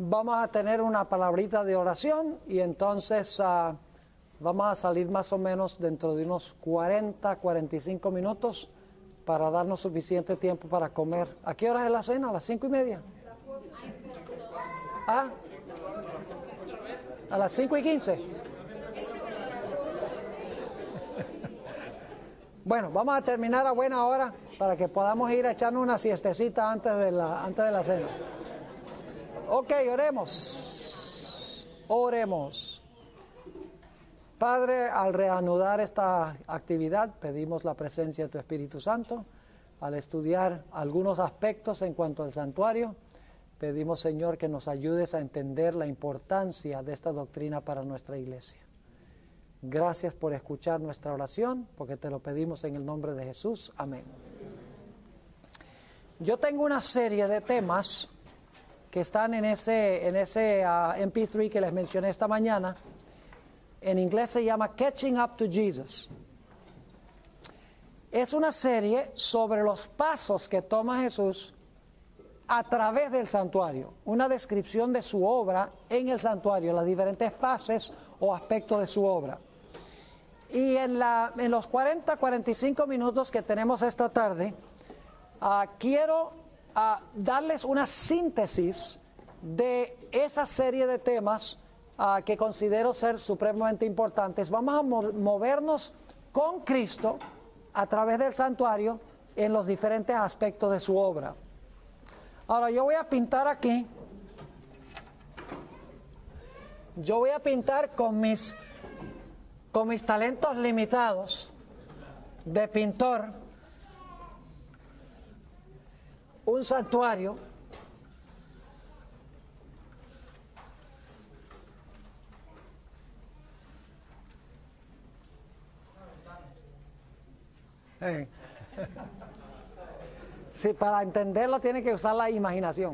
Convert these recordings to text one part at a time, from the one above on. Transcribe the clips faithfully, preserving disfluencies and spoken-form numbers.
vamos a tener una palabrita de oración y entonces uh, vamos a salir más o menos dentro de unos cuarenta, cuarenta y cinco minutos para darnos suficiente tiempo para comer. ¿A qué hora es la cena? ¿A las cinco y media? ¿Ah? ¿A las cinco y quince? Bueno, vamos a terminar a buena hora para que podamos ir a echarnos una siestecita antes de la, antes de la cena. Ok, oremos. Oremos. Padre, al reanudar esta actividad, pedimos la presencia de tu Espíritu Santo. Al estudiar algunos aspectos en cuanto al santuario, pedimos, Señor, que nos ayudes a entender la importancia de esta doctrina para nuestra iglesia. Gracias por escuchar nuestra oración, porque te lo pedimos en el nombre de Jesús. Amén. Yo tengo una serie de temas que están en ese, en ese uh, eme pe tres que les mencioné esta mañana. En inglés se llama Catching Up to Jesus. Es una serie sobre los pasos que toma Jesús a través del santuario. Una descripción de su obra en el santuario, las diferentes fases o aspectos de su obra. Y en, la, en los cuarenta, cuarenta y cinco minutos que tenemos esta tarde, uh, quiero uh, darles una síntesis de esa serie de temas uh, que considero ser supremamente importantes. Vamos a mo- movernos con Cristo a través del santuario en los diferentes aspectos de su obra. Ahora yo voy a pintar aquí, yo voy a pintar con mis, con mis talentos limitados de pintor un santuario eh. Sí, para entenderlo tiene que usar la imaginación.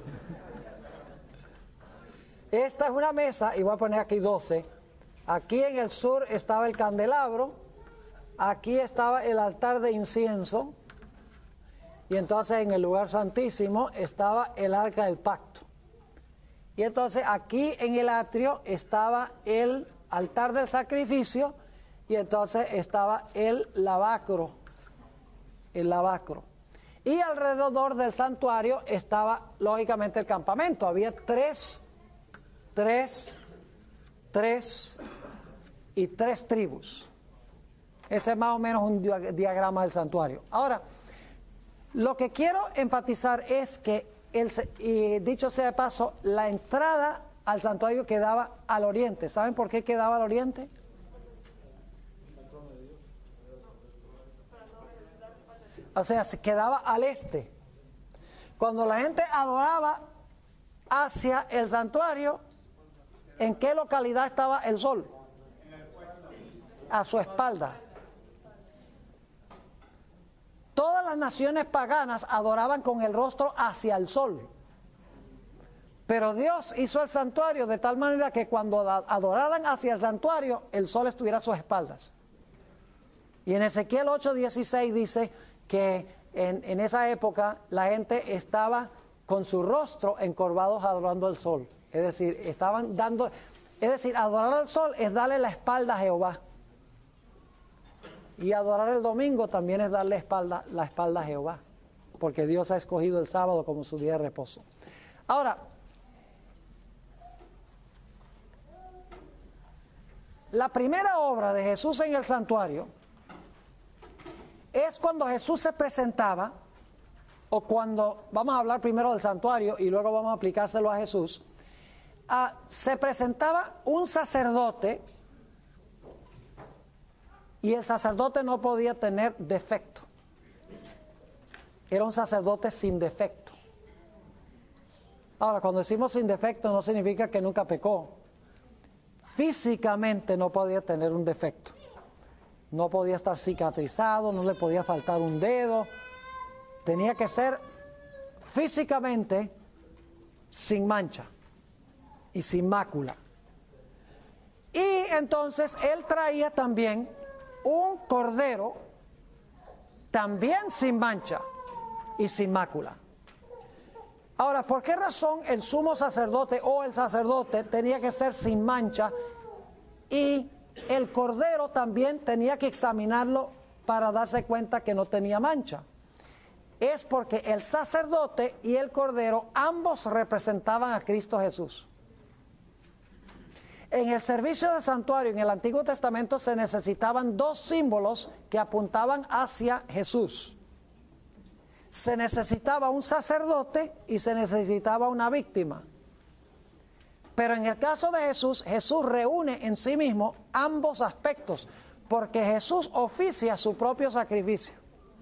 Esta es una mesa, y voy a poner aquí doce. Aquí en el sur estaba el candelabro, aquí estaba el altar de incienso, y entonces en el lugar santísimo estaba el arca del pacto. Y entonces aquí en el atrio estaba el altar del sacrificio, y entonces estaba el lavacro, el lavacro. Y alrededor del santuario estaba, lógicamente, el campamento. Había tres, tres, tres y tres tribus. Ese es más o menos un diagrama del santuario. Ahora, lo que quiero enfatizar es que, el, y dicho sea de paso, la entrada al santuario quedaba al oriente. ¿Saben por qué quedaba al oriente? O sea, se quedaba al este. Cuando la gente adoraba hacia el santuario, ¿en qué localidad estaba el sol? A su espalda. Todas las naciones paganas adoraban con el rostro hacia el sol. Pero Dios hizo el santuario de tal manera que cuando adoraran hacia el santuario, el sol estuviera a sus espaldas. Y en Ezequiel ocho dieciséis dice que en, en esa época la gente estaba con su rostro encorvados adorando al sol. Es decir, estaban dando, es decir, adorar al sol es darle la espalda a Jehová. Y adorar el domingo también es darle espalda, la espalda a Jehová, porque Dios ha escogido el sábado como su día de reposo. Ahora, la primera obra de Jesús en el santuario es cuando Jesús se presentaba, o cuando, vamos a hablar primero del santuario y luego vamos a aplicárselo a Jesús, uh, se presentaba un sacerdote y el sacerdote no podía tener defecto. Era un sacerdote sin defecto. Ahora, cuando decimos sin defecto no significa que nunca pecó. Físicamente no podía tener un defecto. No podía estar cicatrizado, no le podía faltar un dedo. Tenía que ser físicamente sin mancha y sin mácula. Y entonces él traía también un cordero también sin mancha y sin mácula. Ahora, ¿por qué razón el sumo sacerdote o el sacerdote tenía que ser sin mancha y el cordero también tenía que examinarlo para darse cuenta que no tenía mancha? Es porque el sacerdote y el cordero ambos representaban a Cristo Jesús. En el servicio del santuario en el Antiguo Testamento se necesitaban dos símbolos que apuntaban hacia Jesús. Se necesitaba un sacerdote y se necesitaba una víctima. Pero en el caso de Jesús, Jesús reúne en sí mismo ambos aspectos, porque Jesús oficia su propio sacrificio.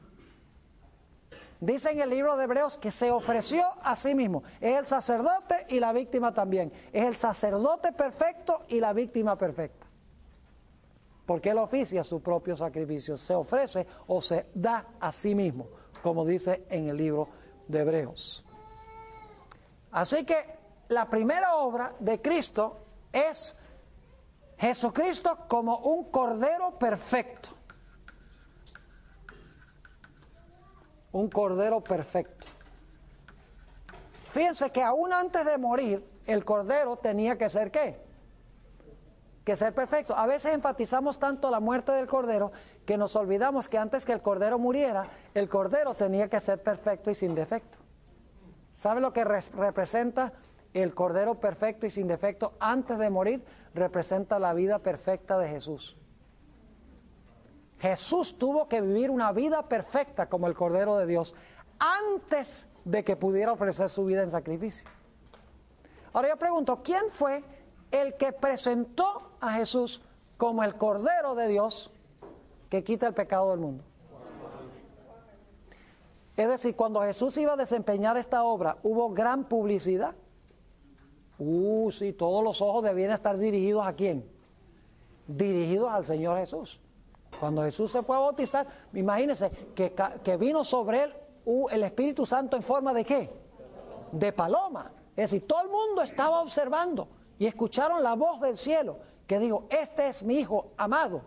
Dice en el libro de Hebreos que se ofreció a sí mismo. Es el sacerdote y la víctima también. Es el sacerdote perfecto y la víctima perfecta. Porque él oficia su propio sacrificio. Se ofrece o se da a sí mismo, como dice en el libro de Hebreos. Así que la primera obra de Cristo es Jesucristo como un cordero perfecto. Un cordero perfecto. Fíjense que aún antes de morir, el cordero tenía que ser ¿qué? Que ser perfecto. A veces enfatizamos tanto la muerte del cordero que nos olvidamos que antes que el cordero muriera, el cordero tenía que ser perfecto y sin defecto. ¿Sabe lo que re- representa el cordero perfecto y sin defecto antes de morir? Representa la vida perfecta de Jesús. Jesús tuvo que vivir una vida perfecta como el Cordero de Dios antes de que pudiera ofrecer su vida en sacrificio. Ahora yo pregunto, ¿quién fue el que presentó a Jesús como el Cordero de Dios que quita el pecado del mundo? Es decir, cuando Jesús iba a desempeñar esta obra, ¿hubo gran publicidad? Uh, sí, todos los ojos debían estar dirigidos ¿a quién? Dirigidos al Señor Jesús. Cuando Jesús se fue a bautizar, imagínense que, que vino sobre él uh, el Espíritu Santo en forma de ¿qué? De paloma. Es decir, todo el mundo estaba observando y escucharon la voz del cielo que dijo, este es mi Hijo amado.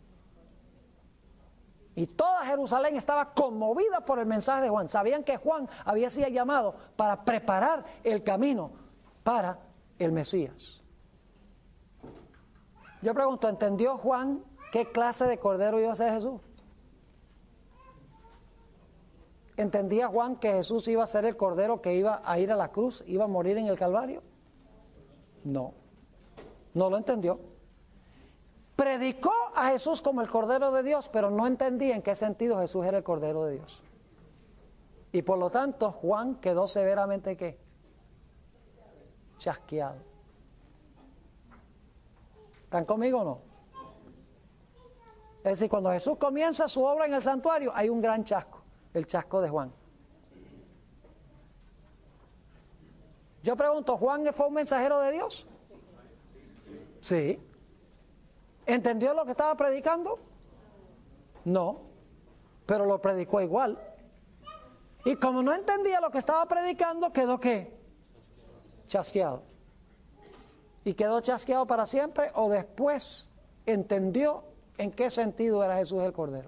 Y toda Jerusalén estaba conmovida por el mensaje de Juan. Sabían que Juan había sido llamado para preparar el camino para el Mesías. Yo pregunto, ¿entendió Juan qué clase de cordero iba a ser Jesús? ¿Entendía Juan que Jesús iba a ser el cordero que iba a ir a la cruz, iba a morir en el Calvario? No, no lo entendió. Predicó a Jesús como el Cordero de Dios, pero no entendía en qué sentido Jesús era el Cordero de Dios. Y por lo tanto, Juan quedó severamente ¿qué? Chasqueado. ¿Están conmigo o no? Es decir, cuando Jesús comienza su obra en el santuario, hay un gran chasco, el chasco de Juan. Yo pregunto, ¿Juan fue un mensajero de Dios? Sí. ¿Entendió lo que estaba predicando? No, pero lo predicó igual. Y como no entendía lo que estaba predicando, quedó ¿qué? Chasqueado. ¿Y quedó chasqueado para siempre o después entendió en qué sentido era Jesús el Cordero?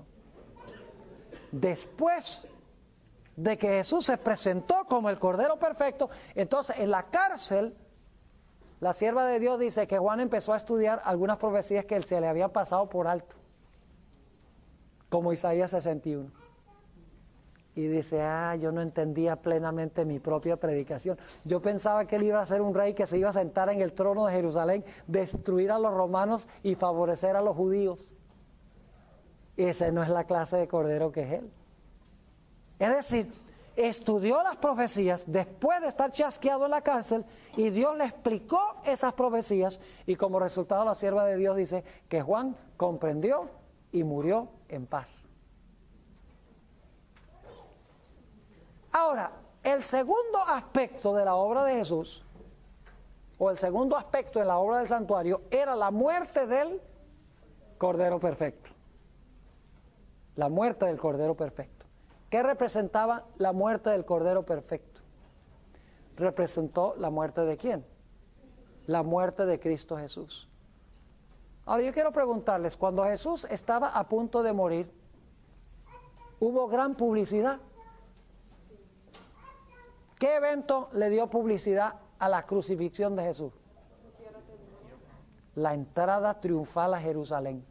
Después de que Jesús se presentó como el Cordero perfecto, entonces en la cárcel, la sierva de Dios dice que Juan empezó a estudiar algunas profecías que se le habían pasado por alto, como Isaías sesenta y uno. Y dice, ah, yo no entendía plenamente mi propia predicación. Yo pensaba que él iba a ser un rey que se iba a sentar en el trono de Jerusalén, destruir a los romanos y favorecer a los judíos. Esa no es la clase de cordero que es él. Es decir, estudió las profecías después de estar chasqueado en la cárcel y Dios le explicó esas profecías y como resultado la sierva de Dios dice que Juan comprendió y murió en paz. Ahora, el segundo aspecto de la obra de Jesús, o el segundo aspecto en la obra del santuario, era la muerte del Cordero Perfecto. La muerte del Cordero Perfecto. ¿Qué representaba la muerte del Cordero Perfecto? Representó la muerte de ¿quién? La muerte de Cristo Jesús. Ahora yo quiero preguntarles, cuando Jesús estaba a punto de morir, ¿hubo gran publicidad? ¿Qué evento le dio publicidad a la crucifixión de Jesús? La entrada triunfal a Jerusalén.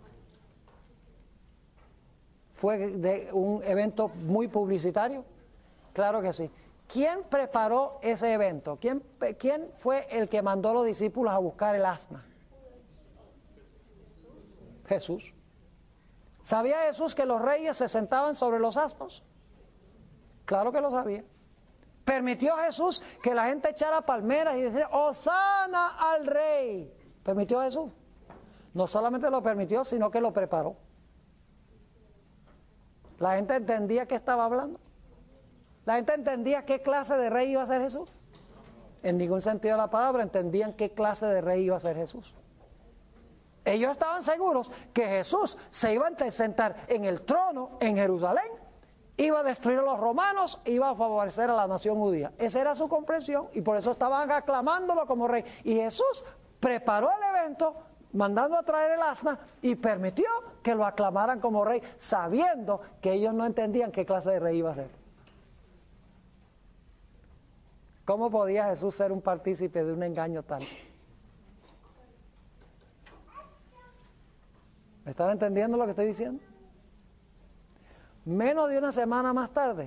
¿Fue de un evento muy publicitario? Claro que sí. ¿Quién preparó ese evento? ¿Quién, quién fue el que mandó a los discípulos a buscar el asna? Jesús. ¿Sabía Jesús que los reyes se sentaban sobre los asnos? Claro que lo sabía. ¿Permitió Jesús que la gente echara palmeras y decía, ¡Hosana al rey! ¿Permitió Jesús? No solamente lo permitió, sino que lo preparó. La gente entendía qué estaba hablando. La gente entendía qué clase de rey iba a ser Jesús. En ningún sentido de la palabra entendían qué clase de rey iba a ser Jesús. Ellos estaban seguros que Jesús se iba a sentar en el trono en Jerusalén, iba a destruir a los romanos, iba a favorecer a la nación judía. Esa era su comprensión y por eso estaban aclamándolo como rey. Y Jesús preparó el evento mandando a traer el asna y permitió que lo aclamaran como rey, sabiendo que ellos no entendían qué clase de rey iba a ser. ¿Cómo podía Jesús ser un partícipe de un engaño tal? ¿Me están entendiendo lo que estoy diciendo? Menos de una semana más tarde,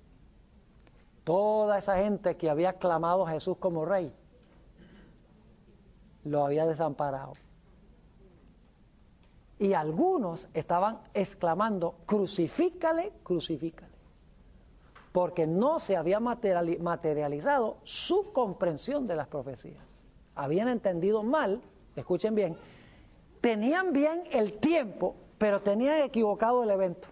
toda esa gente que había aclamado a Jesús como rey, lo había desamparado. Y algunos estaban exclamando, crucifícale, crucifícale. Porque no se había materializado su comprensión de las profecías. Habían entendido mal, escuchen bien, tenían bien el tiempo, pero tenían equivocado el evento.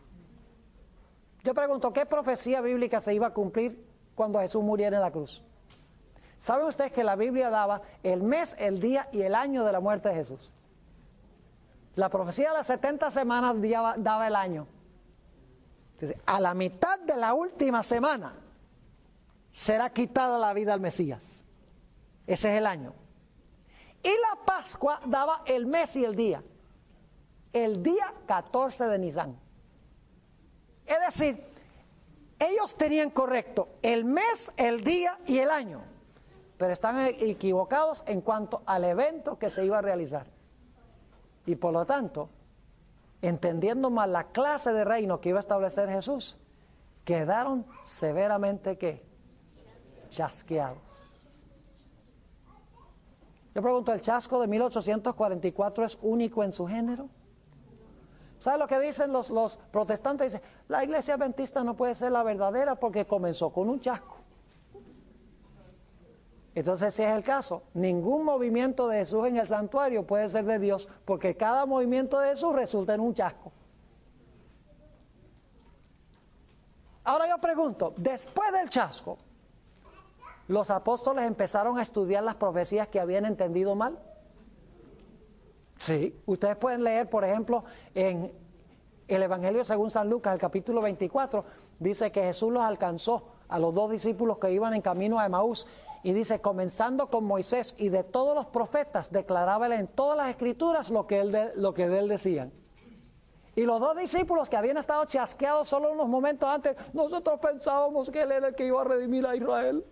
Yo pregunto, ¿qué profecía bíblica se iba a cumplir cuando Jesús muriera en la cruz? ¿Saben ustedes que la Biblia daba el mes, el día y el año de la muerte de Jesús? La profecía de las setenta semanas daba, daba el año. Entonces, a la mitad de la última semana será quitada la vida al Mesías. Ese es el año. Y la Pascua daba el mes y el día. El día catorce de Nisan. Es decir, ellos tenían correcto el mes, el día y el año, pero están equivocados en cuanto al evento que se iba a realizar. Y por lo tanto, entendiendo mal la clase de reino que iba a establecer Jesús, quedaron severamente ¿qué? Chasqueados. Yo pregunto, ¿el chasco de mil ochocientos cuarenta y cuatro es único en su género? ¿Sabe lo que dicen los, los protestantes? Dicen, la iglesia adventista no puede ser la verdadera porque comenzó con un chasco. Entonces, si es el caso, ningún movimiento de Jesús en el santuario puede ser de Dios, porque cada movimiento de Jesús resulta en un chasco. Ahora yo pregunto, después del chasco, ¿los apóstoles empezaron a estudiar las profecías que habían entendido mal? Sí, ustedes pueden leer, por ejemplo, en el Evangelio según San Lucas, el capítulo veinticuatro, dice que Jesús los alcanzó a los dos discípulos que iban en camino a Emaús, y dice, comenzando con Moisés y de todos los profetas, declarábale en todas las escrituras lo que, él de, lo que de él decían. Y los dos discípulos que habían estado chasqueados solo unos momentos antes, nosotros pensábamos que él era el que iba a redimir a Israel.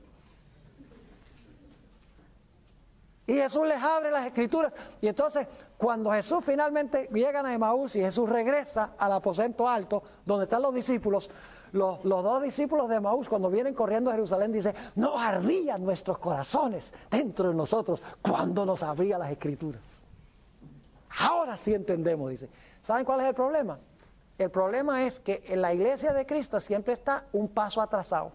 Y Jesús les abre las escrituras. Y entonces, cuando Jesús finalmente llegan a Emaús y Jesús regresa al aposento alto, donde están los discípulos, los, los dos discípulos de Emaús, cuando vienen corriendo a Jerusalén, dicen, no ardían nuestros corazones dentro de nosotros cuando nos abría las escrituras. Ahora sí entendemos, dice. ¿Saben cuál es el problema? El problema es que en la iglesia de Cristo siempre está un paso atrasado.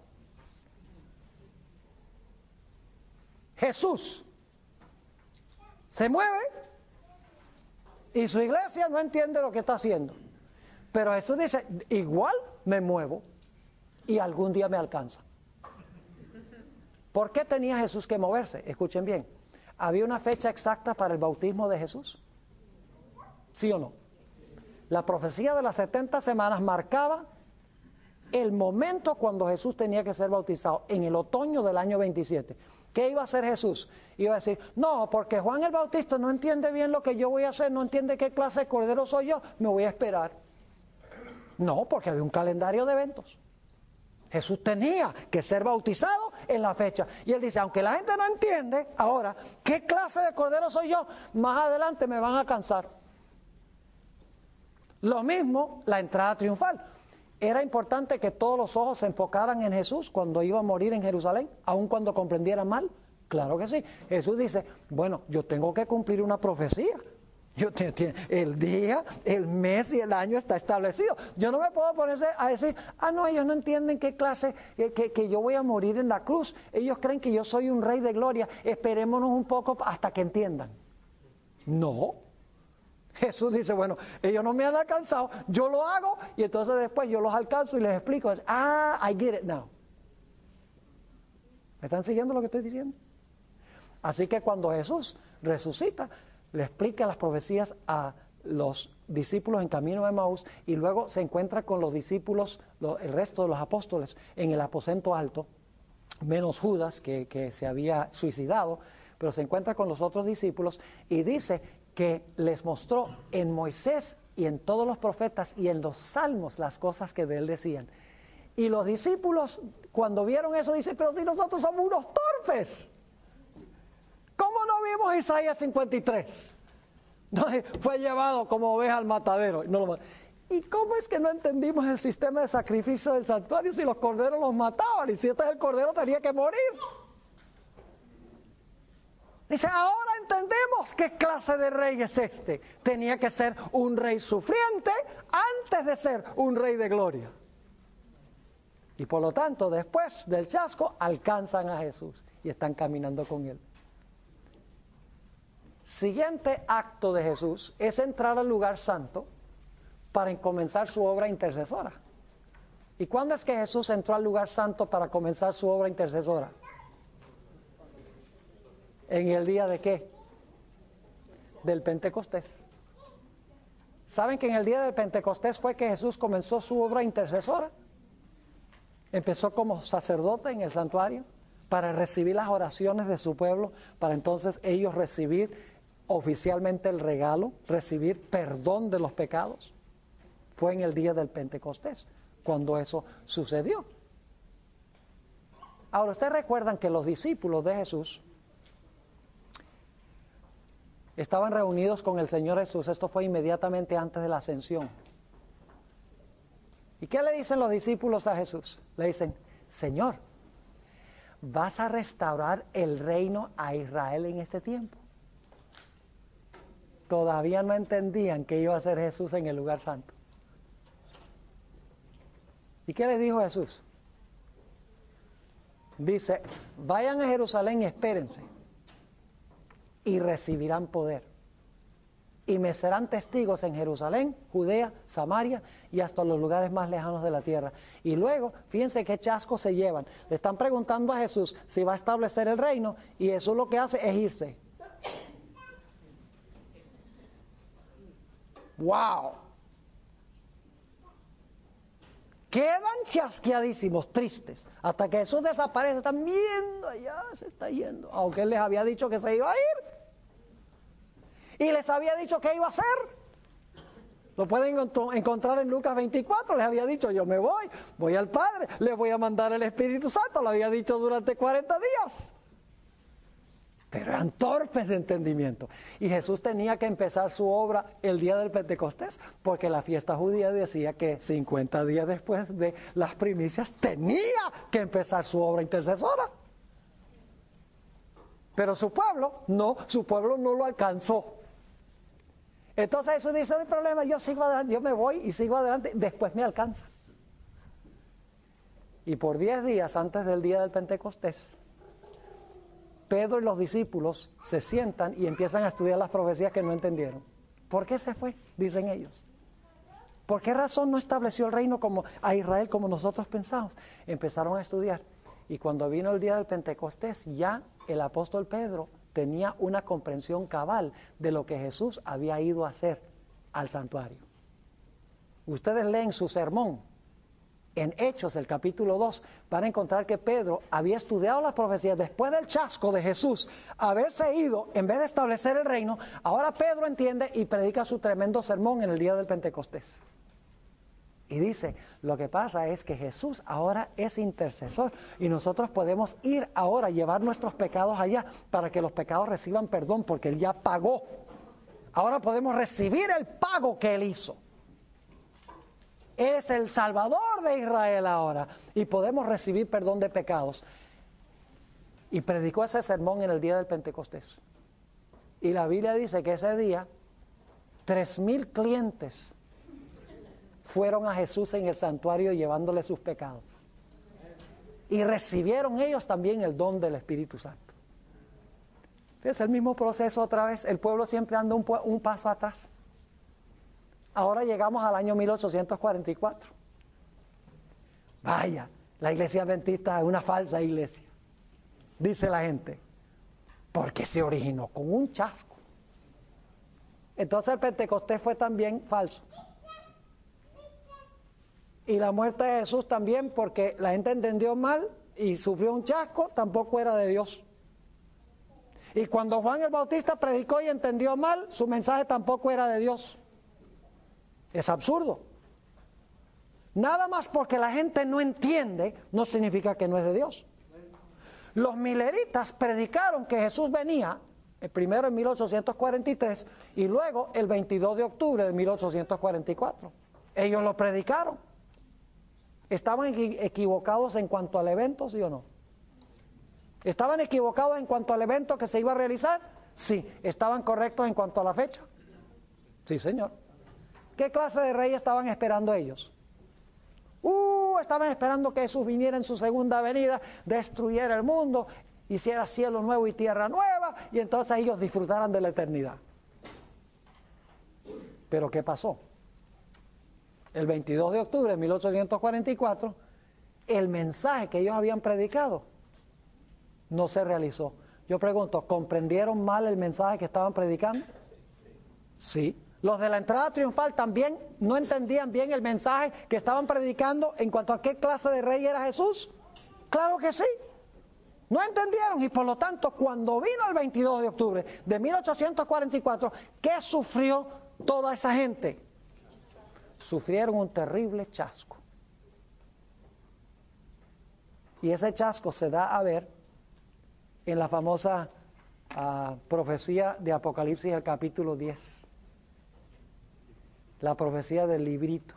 Jesús se mueve y su iglesia no entiende lo que está haciendo. Pero Jesús dice, igual me muevo y algún día me alcanza. ¿Por qué tenía Jesús que moverse? Escuchen bien. ¿Había una fecha exacta para el bautismo de Jesús? ¿Sí o no? La profecía de las setenta semanas marcaba el momento cuando Jesús tenía que ser bautizado, en el otoño del año veintisiete. ¿Qué iba a hacer Jesús? Iba a decir, no, porque Juan el Bautista no entiende bien lo que yo voy a hacer, no entiende qué clase de cordero soy yo, me voy a esperar. No, porque había un calendario de eventos. Jesús tenía que ser bautizado en la fecha. Y él dice, aunque la gente no entiende ahora qué clase de cordero soy yo, más adelante me van a cansar. Lo mismo la entrada triunfal. Era importante que todos los ojos se enfocaran en Jesús cuando iba a morir en Jerusalén, aun cuando comprendieran mal. Claro que sí. Jesús dice, bueno, yo tengo que cumplir una profecía. Yo te, te, el día, el mes y el año está establecido. Yo no me puedo ponerse a decir, ah, no, ellos no entienden qué clase, que, que, que yo voy a morir en la cruz. Ellos creen que yo soy un rey de gloria. Esperémonos un poco hasta que entiendan. No. Jesús dice, bueno, ellos no me han alcanzado, yo lo hago y entonces después yo los alcanzo y les explico. Ah, I get it now. ¿Me están siguiendo lo que estoy diciendo? Así que cuando Jesús resucita, le explica las profecías a los discípulos en camino de Emaús y luego se encuentra con los discípulos, lo, el resto de los apóstoles en el aposento alto, menos Judas que, que se había suicidado, pero se encuentra con los otros discípulos y dice que les mostró en Moisés y en todos los profetas y en los salmos las cosas que de él decían. Y los discípulos cuando vieron eso dicen, pero si nosotros somos unos torpes. ¿Cómo no vimos Isaías cincuenta y tres? Donde fue llevado como oveja al matadero. No lo... ¿Y cómo es que no entendimos el sistema de sacrificio del santuario si los corderos los mataban? Y si este es el cordero tenía que morir. Dice, ahora entendemos qué clase de rey es este. Tenía que ser un rey sufriente antes de ser un rey de gloria. Y por lo tanto, después del chasco, alcanzan a Jesús y están caminando con él. Siguiente acto de Jesús es entrar al lugar santo para comenzar su obra intercesora. ¿Y cuándo es que Jesús entró al lugar santo para comenzar su obra intercesora? ¿En el día de qué? Del Pentecostés. ¿Saben que en el día del Pentecostés fue que Jesús comenzó su obra intercesora? Empezó como sacerdote en el santuario para recibir las oraciones de su pueblo, para entonces ellos recibir oficialmente el regalo, recibir perdón de los pecados. Fue en el día del Pentecostés cuando eso sucedió. Ahora, ustedes recuerdan que los discípulos de Jesús estaban reunidos con el Señor Jesús. Esto fue inmediatamente antes de la ascensión. ¿Y qué le dicen los discípulos a Jesús? Le dicen, Señor, ¿vas a restaurar el reino a Israel en este tiempo? Todavía no entendían que iba a ser Jesús en el lugar santo. ¿Y qué les dijo Jesús? Dice, vayan a Jerusalén y espérense. Y recibirán poder. Y me serán testigos en Jerusalén, Judea, Samaria y hasta los lugares más lejanos de la tierra. Y luego, fíjense qué chasco se llevan. Le están preguntando a Jesús si va a establecer el reino y Jesús lo que hace es irse. ¡Wow! Quedan chasqueadísimos, tristes. Hasta que Jesús desaparece, están viendo allá, se está yendo. Aunque Él les había dicho que se iba a ir. Y les había dicho qué iba a hacer. Lo pueden encontrar en Lucas veinticuatro. Les había dicho, yo me voy, voy al Padre, les voy a mandar el Espíritu Santo. Lo había dicho durante cuarenta días. Pero eran torpes de entendimiento. Y Jesús tenía que empezar su obra el día del Pentecostés, porque la fiesta judía decía que cincuenta días después de las primicias tenía que empezar su obra intercesora. Pero su pueblo, no, su pueblo no lo alcanzó. Entonces Jesús dice, no hay problema, yo sigo adelante, yo me voy y sigo adelante, después me alcanza. Y por diez días antes del día del Pentecostés, Pedro y los discípulos se sientan y empiezan a estudiar las profecías que no entendieron. ¿Por qué se fue? Dicen ellos. ¿Por qué razón no estableció el reino como a Israel como nosotros pensamos? Empezaron a estudiar. Y cuando vino el día del Pentecostés, ya el apóstol Pedro tenía una comprensión cabal de lo que Jesús había ido a hacer al santuario. Ustedes leen su sermón en Hechos, el capítulo dos, van a encontrar que Pedro había estudiado las profecías después del chasco de Jesús, haberse ido, en vez de establecer el reino, ahora Pedro entiende y predica su tremendo sermón en el día del Pentecostés. Y dice, lo que pasa es que Jesús ahora es intercesor y nosotros podemos ir ahora a llevar nuestros pecados allá para que los pecados reciban perdón porque Él ya pagó. Ahora podemos recibir el pago que Él hizo. Él es el Salvador de Israel ahora y podemos recibir perdón de pecados. Y predicó ese sermón en el día del Pentecostés. Y la Biblia dice que ese día, tres mil clientes fueron a Jesús en el santuario llevándole sus pecados. Y recibieron ellos también el don del Espíritu Santo. Es el mismo proceso otra vez. El pueblo siempre anda un, un paso atrás. Ahora llegamos al año mil ochocientos cuarenta y cuatro. Vaya, la iglesia adventista es una falsa iglesia, dice la gente, porque se originó con un chasco. Entonces el Pentecostés fue también falso. Y la muerte de Jesús también, porque la gente entendió mal y sufrió un chasco, tampoco era de Dios. Y cuando Juan el Bautista predicó y entendió mal, su mensaje tampoco era de Dios. Es absurdo. Nada más porque la gente no entiende, no significa que no es de Dios. Los mileritas predicaron que Jesús venía, primero en mil ochocientos cuarenta y tres y luego el veintidós de octubre de mil ochocientos cuarenta y cuatro. Ellos lo predicaron. ¿Estaban equivocados en cuanto al evento, sí o no? ¿Estaban equivocados en cuanto al evento que se iba a realizar? Sí. ¿Estaban correctos en cuanto a la fecha? Sí, señor. ¿Qué clase de rey estaban esperando ellos? Uh, estaban esperando que Jesús viniera en su segunda venida, destruyera el mundo, hiciera cielo nuevo y tierra nueva, y entonces ellos disfrutaran de la eternidad. ¿Pero qué pasó? El veintidós de octubre de mil ochocientos cuarenta y cuatro, el mensaje que ellos habían predicado no se realizó. Yo pregunto, ¿comprendieron mal el mensaje que estaban predicando? Sí. Los de la entrada triunfal también no entendían bien el mensaje que estaban predicando en cuanto a qué clase de rey era Jesús. Claro que sí. No entendieron y por lo tanto cuando vino el veintidós de octubre de mil ochocientos cuarenta y cuatro, ¿qué sufrió toda esa gente? Sufrieron un terrible chasco. Y ese chasco se da a ver en la famosa uh, profecía de Apocalipsis, el capítulo diez. La profecía del librito.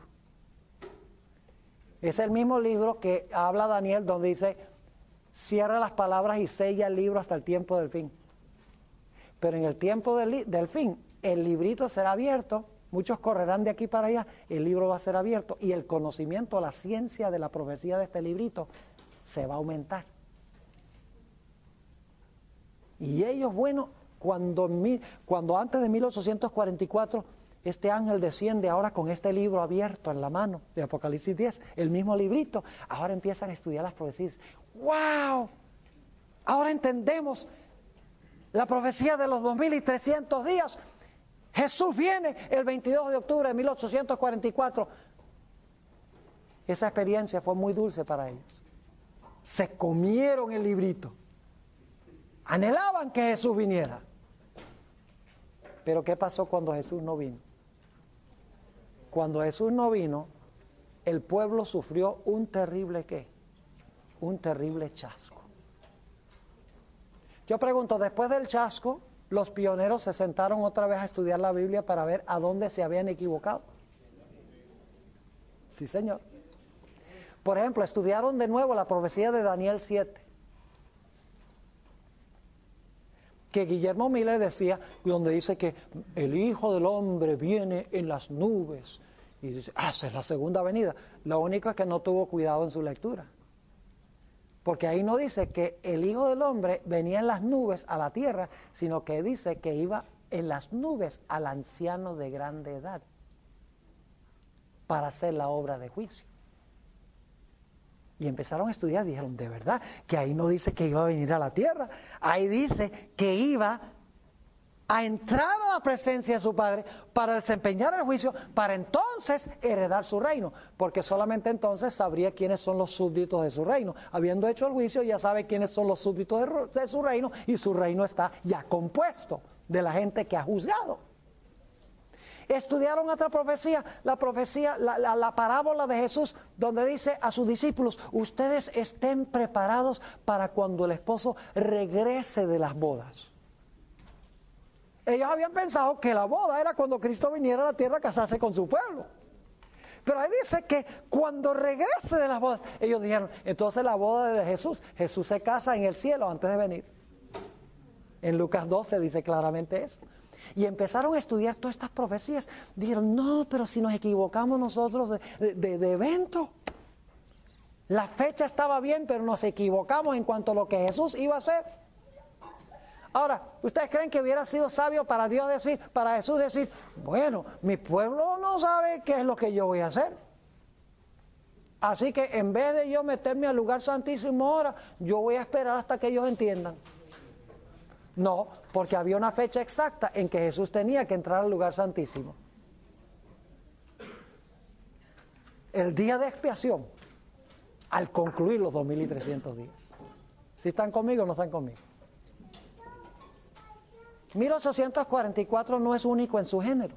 Es el mismo libro que habla Daniel, donde dice, cierra las palabras y sella el libro hasta el tiempo del fin. Pero en el tiempo del, del fin, el librito será abierto, muchos correrán de aquí para allá, el libro va a ser abierto y el conocimiento, la ciencia de la profecía de este librito se va a aumentar. Y ellos, bueno, cuando, cuando antes de mil ochocientos cuarenta y cuatro este ángel desciende ahora con este libro abierto en la mano de Apocalipsis diez, el mismo librito, ahora empiezan a estudiar las profecías. ¡Wow! Ahora entendemos la profecía de los dos mil trescientos días. Jesús viene el veintidós de octubre de mil ochocientos cuarenta y cuatro. Esa experiencia fue muy dulce para ellos. Se comieron el librito. Anhelaban que Jesús viniera. Pero ¿qué pasó cuando Jesús no vino? Cuando Jesús no vino, el pueblo sufrió un terrible ¿qué? Un terrible chasco. Yo pregunto, después del chasco, los pioneros se sentaron otra vez a estudiar la Biblia para ver a dónde se habían equivocado. Sí, señor. Por ejemplo, estudiaron de nuevo la profecía de Daniel siete. Que Guillermo Miller decía, donde dice que el Hijo del Hombre viene en las nubes. Y dice, ah, esa es la segunda venida. Lo único es que no tuvo cuidado en su lectura. Porque ahí no dice que el Hijo del Hombre venía en las nubes a la tierra, sino que dice que iba en las nubes al anciano de grande edad para hacer la obra de juicio. Y empezaron a estudiar y dijeron, de verdad, que ahí no dice que iba a venir a la tierra. Ahí dice que iba a entrar a la presencia de su Padre para desempeñar el juicio, para entonces heredar su reino. Porque solamente entonces sabría quiénes son los súbditos de su reino. Habiendo hecho el juicio, ya sabe quiénes son los súbditos de, de su reino y su reino está ya compuesto de la gente que ha juzgado. Estudiaron otra profecía, la profecía, la, la, la parábola de Jesús, donde dice a sus discípulos, ustedes estén preparados para cuando el esposo regrese de las bodas. Ellos habían pensado que la boda era cuando Cristo viniera a la tierra a casarse con su pueblo. Pero ahí dice que cuando regrese de las bodas, ellos dijeron, entonces la boda de Jesús, Jesús se casa en el cielo antes de venir. En Lucas doce dice claramente eso. Y empezaron a estudiar todas estas profecías. Dijeron, no, pero si nos equivocamos nosotros de, de, de evento. La fecha estaba bien, pero nos equivocamos en cuanto a lo que Jesús iba a hacer. Ahora, ¿ustedes creen que hubiera sido sabio para Dios decir, para Jesús decir, bueno, mi pueblo no sabe qué es lo que yo voy a hacer? Así que en vez de yo meterme al lugar santísimo ahora, yo voy a esperar hasta que ellos entiendan. No, porque había una fecha exacta en que Jesús tenía que entrar al lugar santísimo. El día de expiación, al concluir los dos mil trescientos días. ¿Sí están conmigo o no están conmigo? mil ochocientos cuarenta y cuatro no es único en su género.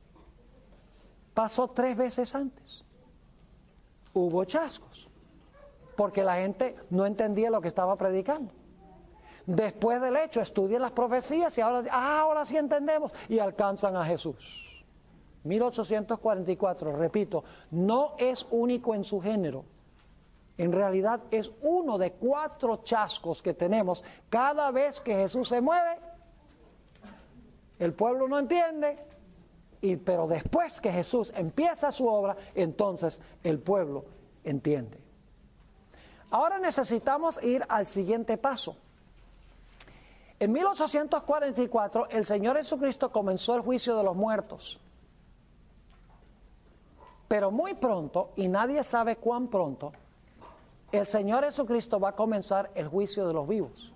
Pasó tres veces antes. Hubo chascos, porque la gente no entendía lo que estaba predicando. Después del hecho, estudian las profecías y ahora, ah, ahora sí entendemos, y alcanzan a Jesús. mil ochocientos cuarenta y cuatro, repito, no es único en su género. En realidad es uno de cuatro chascos que tenemos cada vez que Jesús se mueve. El pueblo no entiende, y, pero después que Jesús empieza su obra, entonces el pueblo entiende. Ahora necesitamos ir al siguiente paso. En mil ochocientos cuarenta y cuatro el Señor Jesucristo comenzó el juicio de los muertos. Pero muy pronto, y nadie sabe cuán pronto, el Señor Jesucristo va a comenzar el juicio de los vivos.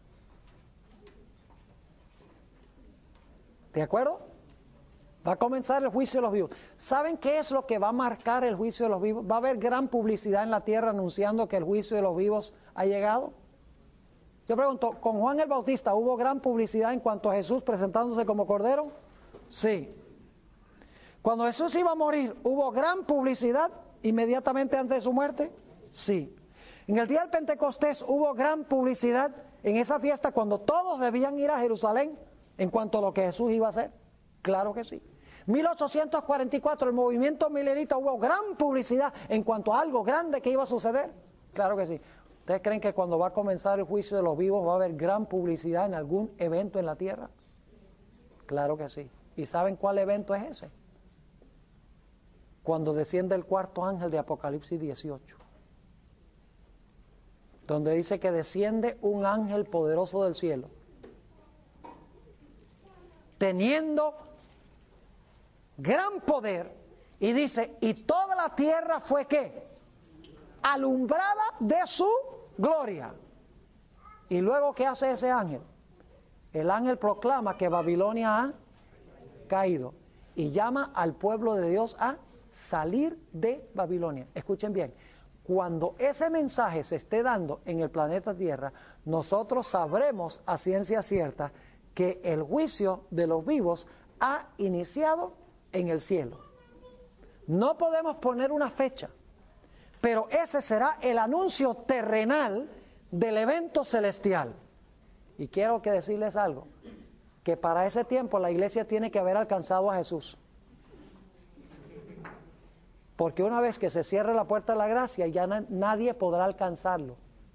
¿De acuerdo? Va a comenzar el juicio de los vivos. ¿Saben qué es lo que va a marcar el juicio de los vivos? Va a haber gran publicidad en la tierra anunciando que el juicio de los vivos ha llegado. Yo pregunto, ¿con Juan el Bautista hubo gran publicidad en cuanto a Jesús presentándose como Cordero? Sí. Cuando Jesús iba a morir, ¿hubo gran publicidad inmediatamente antes de su muerte? Sí. En el día del Pentecostés, ¿hubo gran publicidad en esa fiesta cuando todos debían ir a Jerusalén en cuanto a lo que Jesús iba a hacer? Claro que sí. mil ochocientos cuarenta y cuatro, el movimiento milenista, ¿hubo gran publicidad en cuanto a algo grande que iba a suceder? Claro que sí. ¿Ustedes creen que cuando va a comenzar el juicio de los vivos va a haber gran publicidad en algún evento en la tierra? Claro que sí. ¿Y saben cuál evento es ese? Cuando desciende el cuarto ángel de Apocalipsis dieciocho, donde dice que desciende un ángel poderoso del cielo, teniendo gran poder, y dice, y toda la tierra fue ¿qué? Alumbrada de su gloria. Y luego, ¿qué hace ese ángel? El ángel proclama que Babilonia ha caído y llama al pueblo de Dios a salir de Babilonia. Escuchen bien, cuando ese mensaje se esté dando en el planeta Tierra, nosotros sabremos a ciencia cierta que el juicio de los vivos ha iniciado en el cielo. No podemos poner una fecha, pero ese será el anuncio terrenal del evento celestial. Y quiero que decirles algo, que para ese tiempo la iglesia tiene que haber alcanzado a Jesús. Porque una vez que se cierre la puerta de la gracia, ya na- nadie podrá alcanzarlo.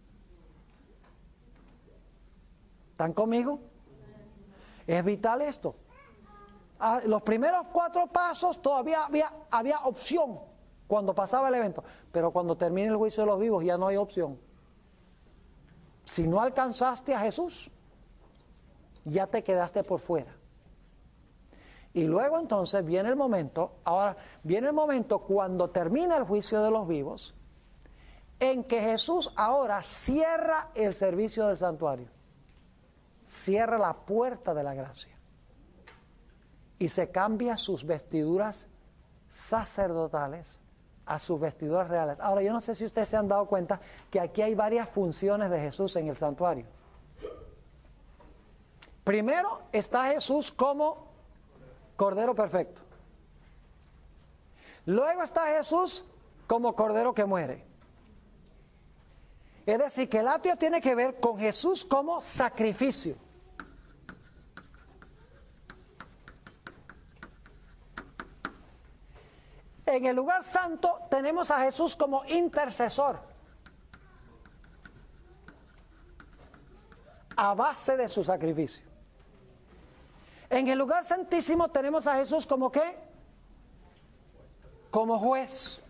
¿Están conmigo? Es vital esto. Ah, los primeros cuatro pasos todavía había, había opción cuando pasaba el evento, pero cuando termine el juicio de los vivos ya no hay opción. Si no alcanzaste a Jesús, ya te quedaste por fuera. Y luego entonces viene el momento, ahora viene el momento cuando termina el juicio de los vivos, en que Jesús ahora cierra el servicio del santuario, cierra la puerta de la gracia y se cambia sus vestiduras sacerdotales a sus vestiduras reales. Ahora, yo no sé si ustedes se han dado cuenta que aquí hay varias funciones de Jesús en el santuario. Primero está Jesús como Cordero perfecto. Luego está Jesús como cordero que muere. Es decir, que el atrio tiene que ver con Jesús como sacrificio. En el lugar santo tenemos a Jesús como intercesor, a base de su sacrificio. En el lugar santísimo tenemos a Jesús como ¿qué? Como juez.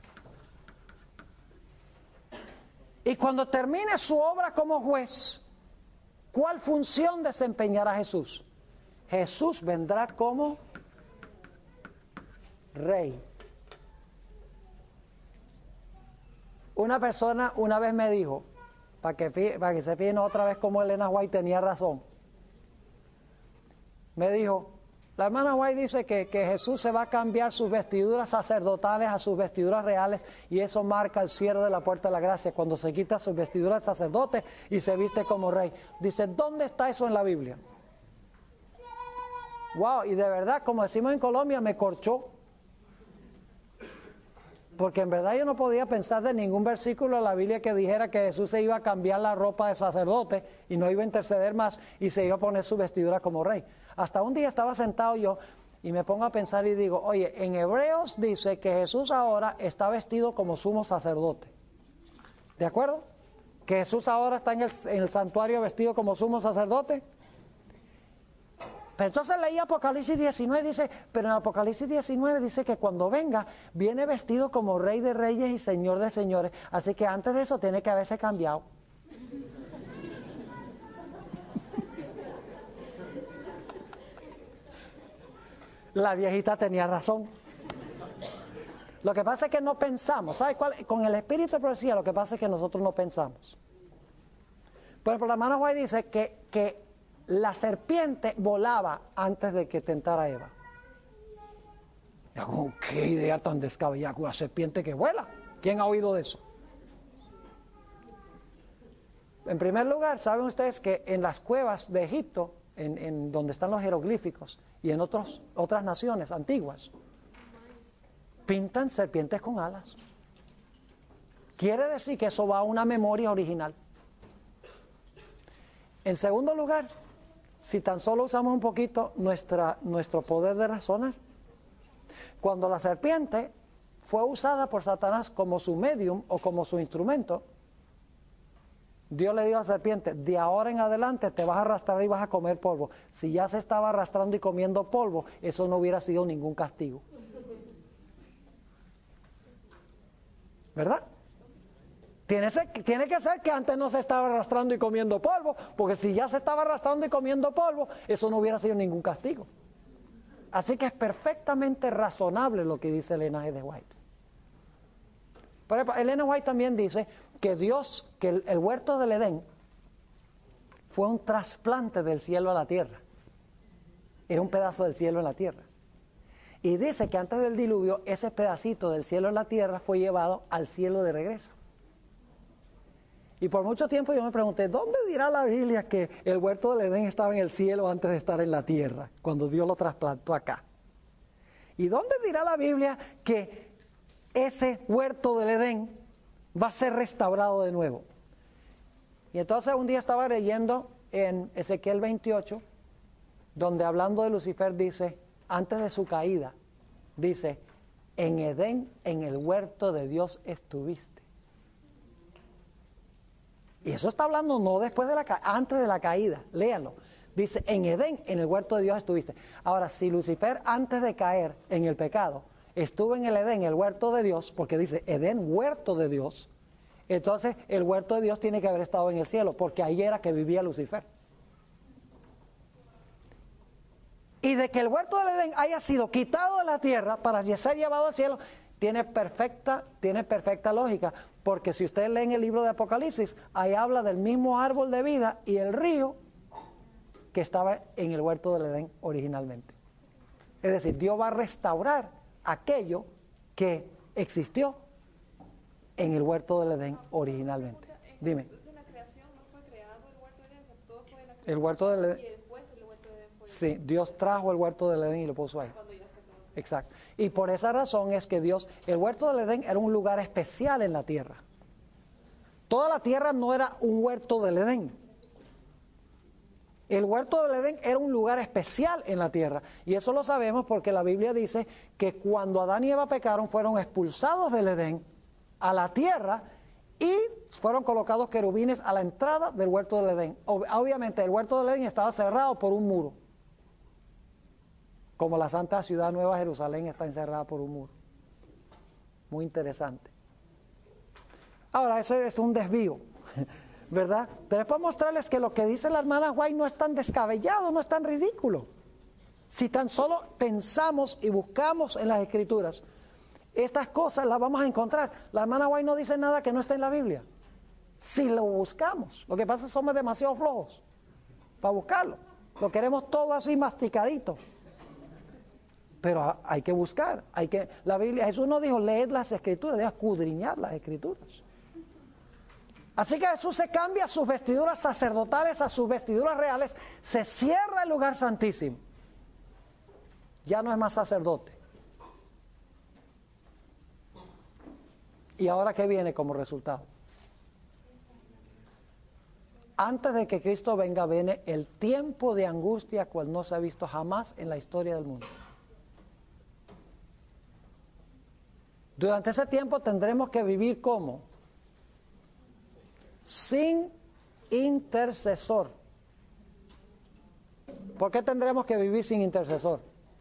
Y cuando termine su obra como juez, ¿cuál función desempeñará Jesús? Jesús vendrá como rey. Una persona una vez me dijo, para que, para que se fijen otra vez cómo Elena White tenía razón, me dijo, la hermana White dice que, que Jesús se va a cambiar sus vestiduras sacerdotales a sus vestiduras reales y eso marca el cierre de la puerta de la gracia, cuando se quita sus vestiduras de sacerdote y se viste como rey. Dice, ¿dónde está eso en la Biblia? Wow, y de verdad, como decimos en Colombia, me corchó. Porque en verdad yo no podía pensar de ningún versículo de la Biblia que dijera que Jesús se iba a cambiar la ropa de sacerdote y no iba a interceder más y se iba a poner su vestidura como rey. Hasta un día estaba sentado yo y me pongo a pensar y digo, oye, en Hebreos dice que Jesús ahora está vestido como sumo sacerdote. ¿De acuerdo? Que Jesús ahora está en el, en el santuario vestido como sumo sacerdote. Pero entonces leí Apocalipsis diecinueve, dice, pero en Apocalipsis diecinueve dice que cuando venga, viene vestido como rey de reyes y señor de señores. Así que antes de eso tiene que haberse cambiado. La viejita tenía razón. Lo que pasa es que no pensamos. ¿Sabe cuál? Con el espíritu de profecía lo que pasa es que nosotros no pensamos. Por ejemplo, la hermana White dice que, que la serpiente volaba antes de que tentara a Eva. Digo, ¿qué idea tan descabellada? Una serpiente que vuela. ¿Quién ha oído de eso? En primer lugar, ¿saben ustedes que en las cuevas de Egipto, en, en donde están los jeroglíficos y en otros, otras naciones antiguas, pintan serpientes con alas? Quiere decir que eso va a una memoria original. En segundo lugar, si tan solo usamos un poquito nuestra, nuestro poder de razonar, cuando la serpiente fue usada por Satanás como su medium o como su instrumento, Dios le dijo a la serpiente, de ahora en adelante te vas a arrastrar y vas a comer polvo. Si ya se estaba arrastrando y comiendo polvo, eso no hubiera sido ningún castigo. ¿Verdad? Tiene, tiene que ser que antes no se estaba arrastrando y comiendo polvo, porque si ya se estaba arrastrando y comiendo polvo, eso no hubiera sido ningún castigo. Así que es perfectamente razonable lo que dice Elena G. White. Por ejemplo, Elena White también dice que Dios, que el, el huerto del Edén fue un trasplante del cielo a la tierra. Era un pedazo del cielo en la tierra. Y dice que antes del diluvio, ese pedacito del cielo en la tierra fue llevado al cielo de regreso. Y por mucho tiempo yo me pregunté, ¿dónde dirá la Biblia que el huerto del Edén estaba en el cielo antes de estar en la tierra, cuando Dios lo trasplantó acá? ¿Y dónde dirá la Biblia que ese huerto del Edén va a ser restaurado de nuevo? Y entonces un día estaba leyendo en Ezequiel veintiocho, donde hablando de Lucifer dice, antes de su caída, dice, en Edén, en el huerto de Dios estuviste. Y eso está hablando no después de la caída, antes de la caída, léanlo. Dice, en Edén, en el huerto de Dios estuviste. Ahora, si Lucifer antes de caer en el pecado, estuvo en el Edén, el huerto de Dios, porque dice Edén, huerto de Dios, entonces el huerto de Dios tiene que haber estado en el cielo, porque ahí era que vivía Lucifer. Y de que el huerto del Edén haya sido quitado de la tierra para ser llevado al cielo, tiene perfecta, tiene perfecta lógica, porque si ustedes leen el libro de Apocalipsis, ahí habla del mismo árbol de vida y el río que estaba en el huerto del Edén originalmente. Es decir, Dios va a restaurar aquello que existió en el huerto del Edén originalmente. Dime. Entonces en la creación no fue creado el huerto del Edén, todo fue en la El huerto del Edén. y después el huerto del Edén fue Sí, Dios trajo el huerto del Edén y lo puso ahí. cuando ya está todo Exacto. Y por esa razón es que Dios, el huerto del Edén era un lugar especial en la tierra. Toda la tierra no era un huerto del Edén. El huerto del Edén era un lugar especial en la tierra. Y eso lo sabemos porque la Biblia dice que cuando Adán y Eva pecaron fueron expulsados del Edén a la tierra y fueron colocados querubines a la entrada del huerto del Edén. Obviamente el huerto del Edén estaba cerrado por un muro, como la santa ciudad Nueva Jerusalén está encerrada por un muro. Muy interesante. Ahora, eso es un desvío, ¿verdad? Pero es para mostrarles que lo que dice la hermana White no es tan descabellado, no es tan ridículo. Si tan solo pensamos y buscamos en las Escrituras, estas cosas las vamos a encontrar. La hermana White no dice nada que no esté en la Biblia. Si lo buscamos, lo que pasa es que somos demasiado flojos para buscarlo. Lo queremos todo así masticadito. Pero hay que buscar, hay que, la Biblia, Jesús no dijo leer las Escrituras, dijo escudriñar las Escrituras. Así que Jesús se cambia sus vestiduras sacerdotales a sus vestiduras reales, se cierra el lugar santísimo. Ya no es más sacerdote. ¿Y ahora qué viene como resultado? Antes de que Cristo venga, viene el tiempo de angustia cual no se ha visto jamás en la historia del mundo. Durante ese tiempo tendremos que vivir ¿cómo? Sin intercesor. ¿Por qué tendremos que vivir sin intercesor?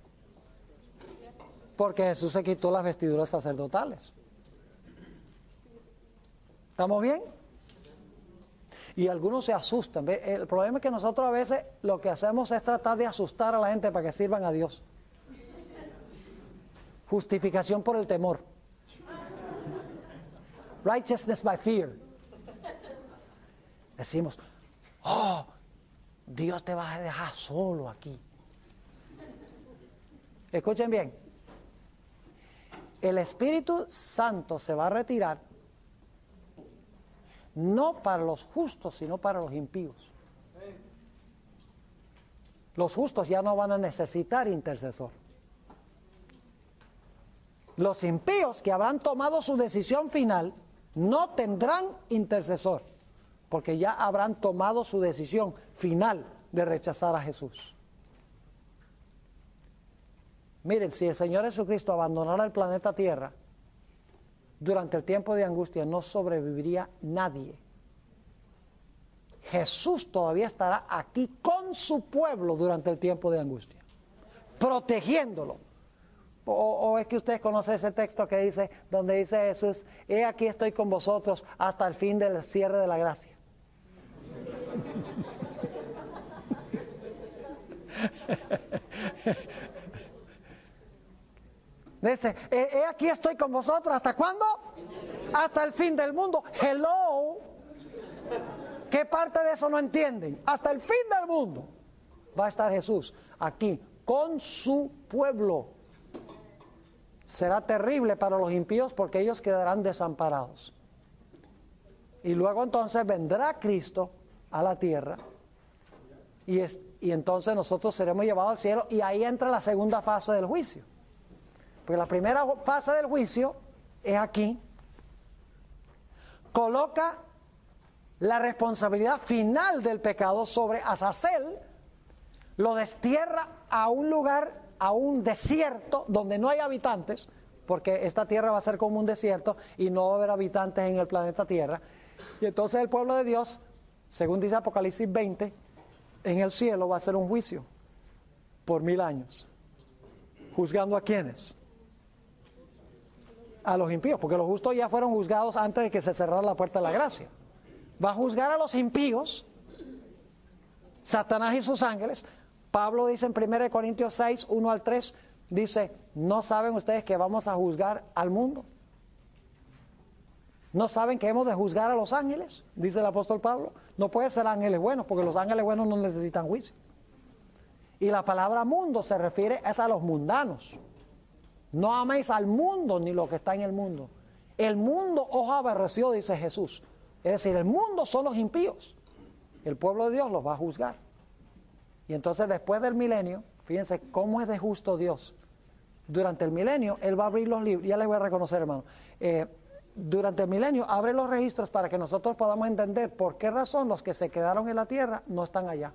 Porque Jesús se quitó las vestiduras sacerdotales. ¿Estamos bien? Y algunos se asustan. El problema es que nosotros a veces lo que hacemos es tratar de asustar a la gente para que sirvan a Dios. Justificación por el temor. Righteousness by fear. Decimos, oh, Dios te va a dejar solo aquí. Escuchen bien. El Espíritu Santo se va a retirar no para los justos, sino para los impíos. Los justos ya no van a necesitar intercesor. Los impíos que habrán tomado su decisión final no tendrán intercesor, porque ya habrán tomado su decisión final de rechazar a Jesús. Miren, si el Señor Jesucristo abandonara el planeta Tierra durante el tiempo de angustia, no sobreviviría nadie. Jesús todavía estará aquí con su pueblo durante el tiempo de angustia, protegiéndolo. O, o es que ustedes conocen ese texto que dice, donde dice Jesús, he aquí estoy con vosotros hasta el fin del cierre de la gracia. Dice, he, he aquí estoy con vosotros hasta ¿cuándo? Hasta el fin del mundo. Hello. ¿Qué parte de eso no entienden? Hasta el fin del mundo va a estar Jesús aquí con su pueblo. Será terrible para los impíos porque ellos quedarán desamparados. Y luego entonces vendrá Cristo a la tierra y, es, y entonces nosotros seremos llevados al cielo y ahí entra la segunda fase del juicio. Porque la primera fase del juicio es aquí. Coloca la responsabilidad final del pecado sobre Azazel, lo destierra a un lugar, a un desierto donde no hay habitantes, porque esta tierra va a ser como un desierto y no va a haber habitantes en el planeta Tierra. Y entonces el pueblo de Dios, según dice Apocalipsis veinte, en el cielo va a ser un juicio por mil años. ¿Juzgando a quiénes? A los impíos, porque los justos ya fueron juzgados antes de que se cerrara la puerta de la gracia. Va a juzgar a los impíos, Satanás y sus ángeles. Pablo dice en primera de Corintios seis, uno al tres, dice, ¿no saben ustedes que vamos a juzgar al mundo? ¿No saben que hemos de juzgar a los ángeles? Dice el apóstol Pablo. No puede ser ángeles buenos, porque los ángeles buenos no necesitan juicio. Y la palabra mundo se refiere es a los mundanos. No améis al mundo ni lo que está en el mundo. El mundo os aborreció, dice Jesús. Es decir, el mundo son los impíos. El pueblo de Dios los va a juzgar. Y entonces después del milenio, fíjense cómo es de justo Dios. durante el milenio, Él va a abrir los libros. Ya les voy a reconocer, hermano. Eh, durante el milenio, abre los registros para que nosotros podamos entender por qué razón los que se quedaron en la tierra no están allá.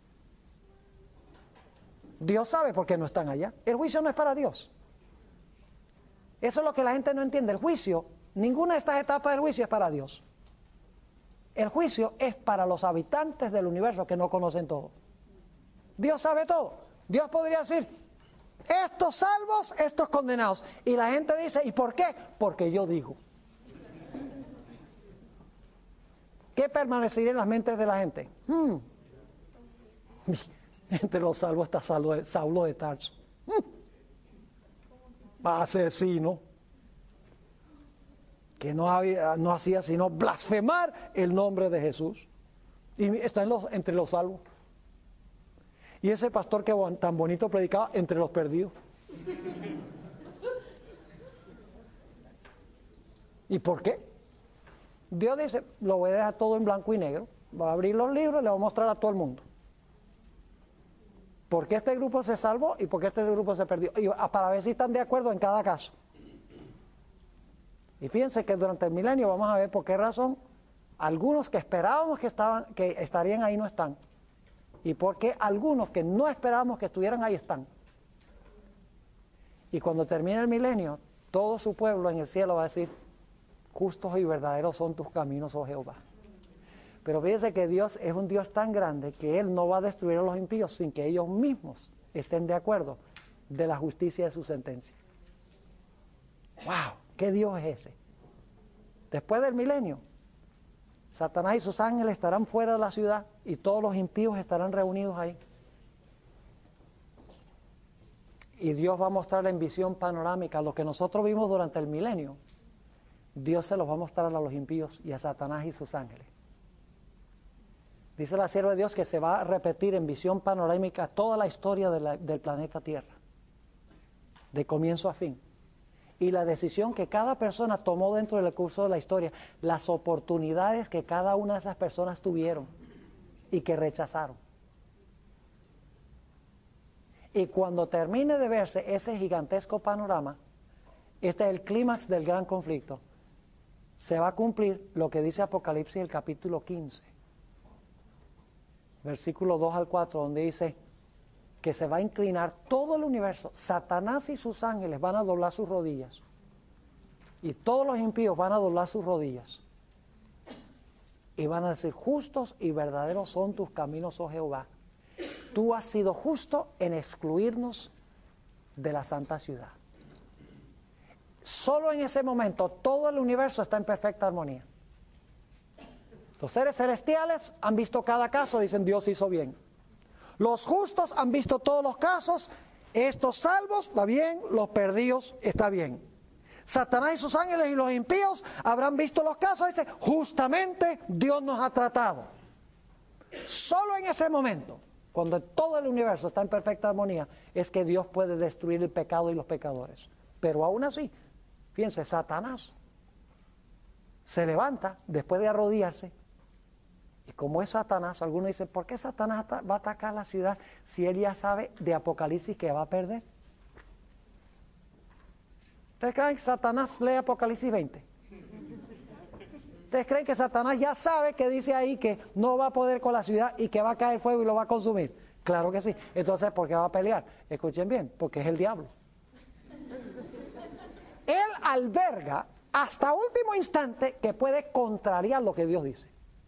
Dios sabe por qué no están allá. El juicio no es para Dios. Eso es lo que la gente no entiende. El juicio, ninguna de estas etapas del juicio es para Dios. El juicio es para los habitantes del universo que no conocen todo. Dios sabe todo. Dios podría decir, estos salvos, estos condenados. Y la gente dice, ¿y por qué? Porque yo digo. ¿Qué permanecería en las mentes de la gente? Hmm. Entre los salvos está Saulo de, Saulo de Tarso. Hmm. Asesino. Que no, había, no hacía sino blasfemar el nombre de Jesús. Y está en los, entre los salvos. Y ese pastor que tan bonito predicaba entre los perdidos. ¿Y por qué? Dios dice, lo voy a dejar todo en blanco y negro. Va a abrir los libros y le va a mostrar a todo el mundo. ¿Por qué este grupo se salvó y por qué este grupo se perdió? Y para ver si están de acuerdo en cada caso. Y fíjense que durante el milenio vamos a ver por qué razón algunos que esperábamos que, estaban, que estarían ahí no están. Y por qué algunos que no esperábamos que estuvieran ahí están. Y cuando termine el milenio, todo su pueblo en el cielo va a decir, justos y verdaderos son tus caminos, oh Jehová. Pero fíjense que Dios es un Dios tan grande que Él no va a destruir a los impíos sin que ellos mismos estén de acuerdo de la justicia de su sentencia. ¡Wow! ¿Qué Dios es ese? Después del milenio, Satanás y sus ángeles estarán fuera de la ciudad y todos los impíos estarán reunidos ahí. Y Dios va a mostrar en visión panorámica lo que nosotros vimos durante el milenio. Dios se los va a mostrar a los impíos y a Satanás y sus ángeles. Dice la sierva de Dios que se va a repetir en visión panorámica toda la historia de la, del planeta Tierra, de comienzo a fin. Y la decisión que cada persona tomó dentro del curso de la historia, las oportunidades que cada una de esas personas tuvieron y que rechazaron. Y cuando termine de verse ese gigantesco panorama, este es el clímax del gran conflicto, se va a cumplir lo que dice Apocalipsis el capítulo quince, versículo dos al cuatro, donde dice que se va a inclinar todo el universo. Satanás y sus ángeles van a doblar sus rodillas. Y todos los impíos van a doblar sus rodillas. Y van a decir, justos y verdaderos son tus caminos, oh Jehová. Tú has sido justo en excluirnos de la santa ciudad. Solo en ese momento todo el universo está en perfecta armonía. Los seres celestiales han visto cada caso, dicen Dios hizo bien. Los justos han visto todos los casos, estos salvos está bien, los perdidos está bien. Satanás y sus ángeles y los impíos habrán visto los casos y dicen, justamente Dios nos ha tratado. Solo en ese momento, cuando todo el universo está en perfecta armonía, es que Dios puede destruir el pecado y los pecadores. Pero aún así, fíjense, Satanás se levanta después de arrodillarse. Y como es Satanás, algunos dicen, ¿por qué Satanás va a atacar la ciudad si él ya sabe de Apocalipsis que va a perder? ¿Ustedes creen que Satanás lee Apocalipsis veinte? ¿Ustedes creen que Satanás ya sabe que dice ahí que no va a poder con la ciudad y que va a caer fuego y lo va a consumir? Claro que sí. Entonces, ¿por qué va a pelear? Escuchen bien, porque es el diablo. Él alberga hasta último instante que puede contrariar lo que Dios dice.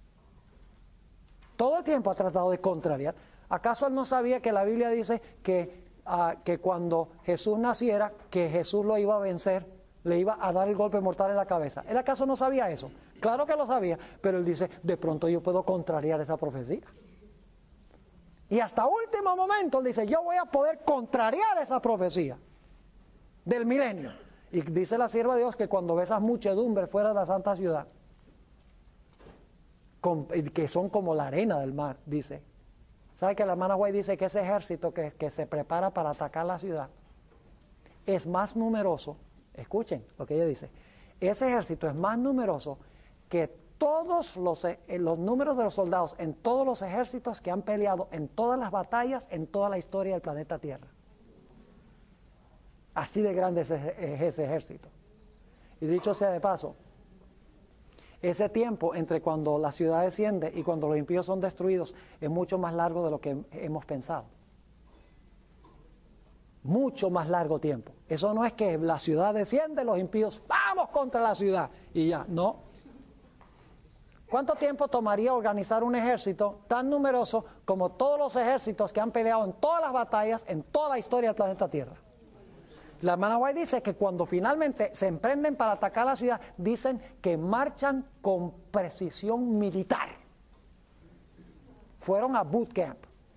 Todo el tiempo ha tratado de contrariar. ¿Acaso él no sabía que la Biblia dice que, uh, que cuando Jesús naciera, que Jesús lo iba a vencer, le iba a dar el golpe mortal en la cabeza? ¿Él acaso no sabía eso? Claro que lo sabía, pero él dice, de pronto yo puedo contrariar esa profecía. Y hasta último momento él dice, yo voy a poder contrariar esa profecía del milenio. Y dice la sierva de Dios que cuando ve esas muchedumbres fuera de la santa ciudad, con, que son como la arena del mar, dice. ¿Sabe que la hermana White dice que ese ejército que, que se prepara para atacar la ciudad es más numeroso? Escuchen lo que ella dice. Ese ejército es más numeroso que todos los, los números de los soldados en todos los ejércitos que han peleado en todas las batallas en toda la historia del planeta Tierra. Así de grande es ese, es ese ejército. Y dicho sea de paso, ese tiempo entre cuando la ciudad desciende y cuando los impíos son destruidos es mucho más largo de lo que hemos pensado. Mucho más largo tiempo. Eso no es que la ciudad desciende, los impíos, vamos contra la ciudad y ya, no. ¿Cuánto tiempo tomaría organizar un ejército tan numeroso como todos los ejércitos que han peleado en todas las batallas en toda la historia del planeta Tierra? La hermana White dice que cuando finalmente se emprenden para atacar la ciudad, dicen que marchan con precisión militar. Fueron a boot camp.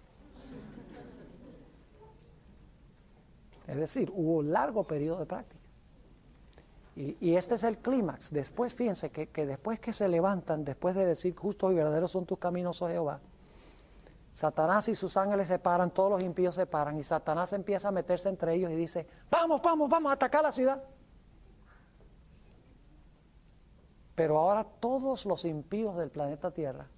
Es decir, hubo un largo periodo de práctica. Y, y este es el clímax. Después, fíjense que, que después que se levantan, después de decir justos y verdaderos son tus caminos, oh Jehová, Satanás y sus ángeles se paran, todos los impíos se paran, y Satanás empieza a meterse entre ellos y dice, vamos, vamos, vamos a atacar la ciudad. Pero ahora todos los impíos del planeta Tierra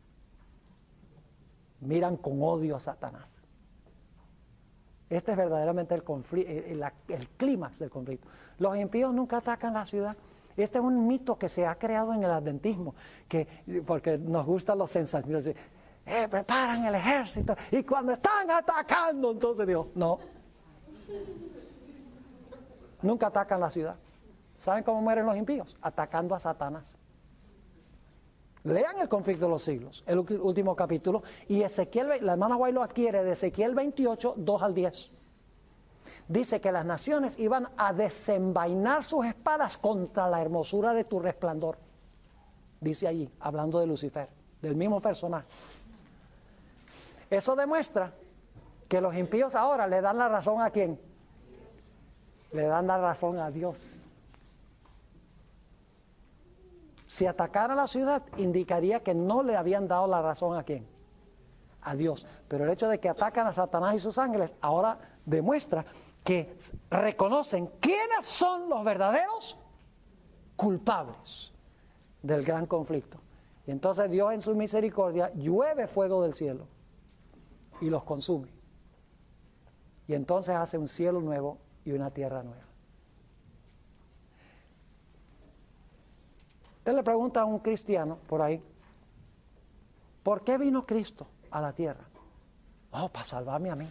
miran con odio a Satanás. Este es verdaderamente el, el, el, el clímax del conflicto. Los impíos nunca atacan la ciudad. Este es un mito que se ha creado en el adventismo, que, porque nos gustan los sensaciones. Eh, preparan el ejército y cuando están atacando, entonces digo, no. Nunca atacan la ciudad. ¿Saben cómo mueren los impíos? Atacando a Satanás. Lean el conflicto de los siglos, el último capítulo, y Ezequiel, la hermana White lo adquiere de Ezequiel veintiocho, dos al diez. Dice que las naciones iban a desenvainar sus espadas contra la hermosura de tu resplandor. Dice allí, hablando de Lucifer, del mismo personaje. Eso demuestra que los impíos ahora le dan la razón ¿a quién? Le dan la razón a Dios. Si atacara la ciudad, indicaría que no le habían dado la razón ¿a quién? A Dios. Pero el hecho de que atacan a Satanás y sus ángeles ahora demuestra que reconocen quiénes son los verdaderos culpables del gran conflicto. Y entonces Dios en su misericordia llueve fuego del cielo y los consume. Y entonces hace un cielo nuevo y una tierra nueva. Usted le pregunta a un cristiano por ahí, ¿por qué vino Cristo a la tierra? Oh, para salvarme a mí.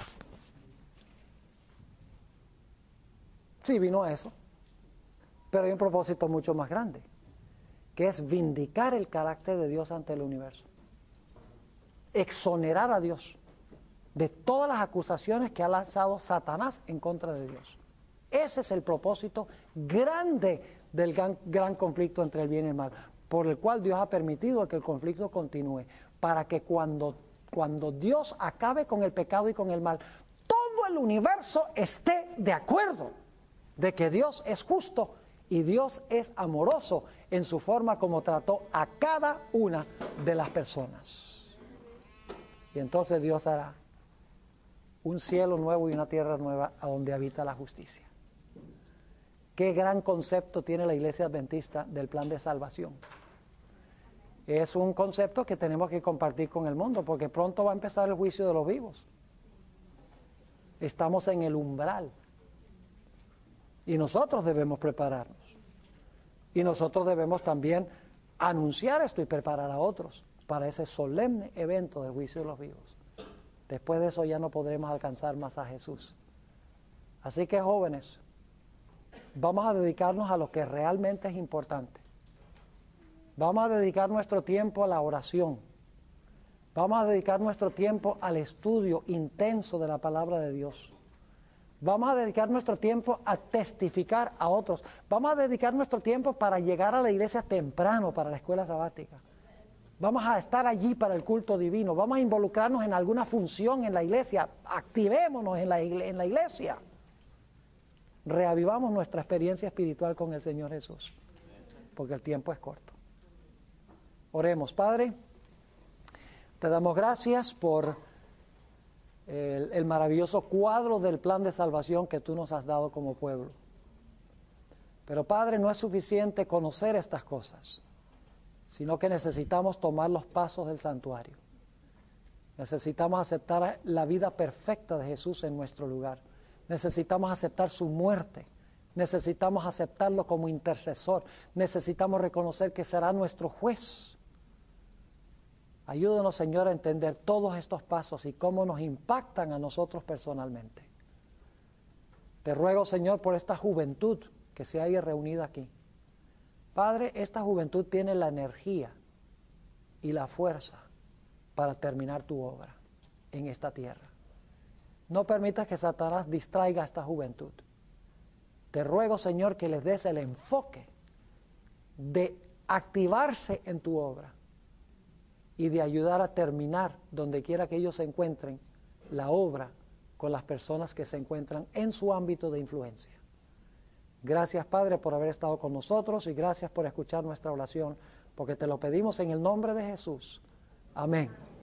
Sí, vino a eso. Pero hay un propósito mucho más grande, que es vindicar el carácter de Dios ante el universo. Exonerar a Dios de todas las acusaciones que ha lanzado Satanás en contra de Dios. Ese es el propósito grande del gran, gran conflicto entre el bien y el mal, por el cual Dios ha permitido que el conflicto continúe, para que cuando, cuando Dios acabe con el pecado y con el mal, todo el universo esté de acuerdo de que Dios es justo y Dios es amoroso en su forma como trató a cada una de las personas. Y entonces Dios hará un cielo nuevo y una tierra nueva a donde habita la justicia. Qué gran concepto tiene la Iglesia Adventista del plan de salvación. Es un concepto que tenemos que compartir con el mundo, porque pronto va a empezar el juicio de los vivos. Estamos en el umbral. Y nosotros debemos prepararnos. Y nosotros debemos también anunciar esto y preparar a otros para ese solemne evento del juicio de los vivos. Después de eso ya no podremos alcanzar más a Jesús. Así que, jóvenes, vamos a dedicarnos a lo que realmente es importante. Vamos a dedicar nuestro tiempo a la oración. Vamos a dedicar nuestro tiempo al estudio intenso de la palabra de Dios. Vamos a dedicar nuestro tiempo a testificar a otros. Vamos a dedicar nuestro tiempo para llegar a la iglesia temprano, para la escuela sabática. Vamos a estar allí para el culto divino. Vamos a involucrarnos en alguna función en la iglesia. Activémonos en la, en la iglesia. Reavivamos nuestra experiencia espiritual con el Señor Jesús, porque el tiempo es corto. Oremos. Padre, te damos gracias por el, el maravilloso cuadro del plan de salvación que tú nos has dado como pueblo. Pero, Padre, no es suficiente conocer estas cosas, sino que necesitamos tomar los pasos del santuario. Necesitamos aceptar la vida perfecta de Jesús en nuestro lugar. necesitamos aceptar su muerte, necesitamos aceptarlo como intercesor, necesitamos reconocer que será nuestro juez. Ayúdanos, Señor, a entender todos estos pasos y cómo nos impactan a nosotros personalmente. Te ruego, Señor, por esta juventud que se haya reunido aquí. Padre, esta juventud tiene la energía y la fuerza para terminar tu obra en esta tierra. No permitas que Satanás distraiga a esta juventud. Te ruego, Señor, que les des el enfoque de activarse en tu obra y de ayudar a terminar, donde quiera que ellos se encuentren, la obra con las personas que se encuentran en su ámbito de influencia. Gracias, Padre, por haber estado con nosotros y gracias por escuchar nuestra oración, porque te lo pedimos en el nombre de Jesús. Amén.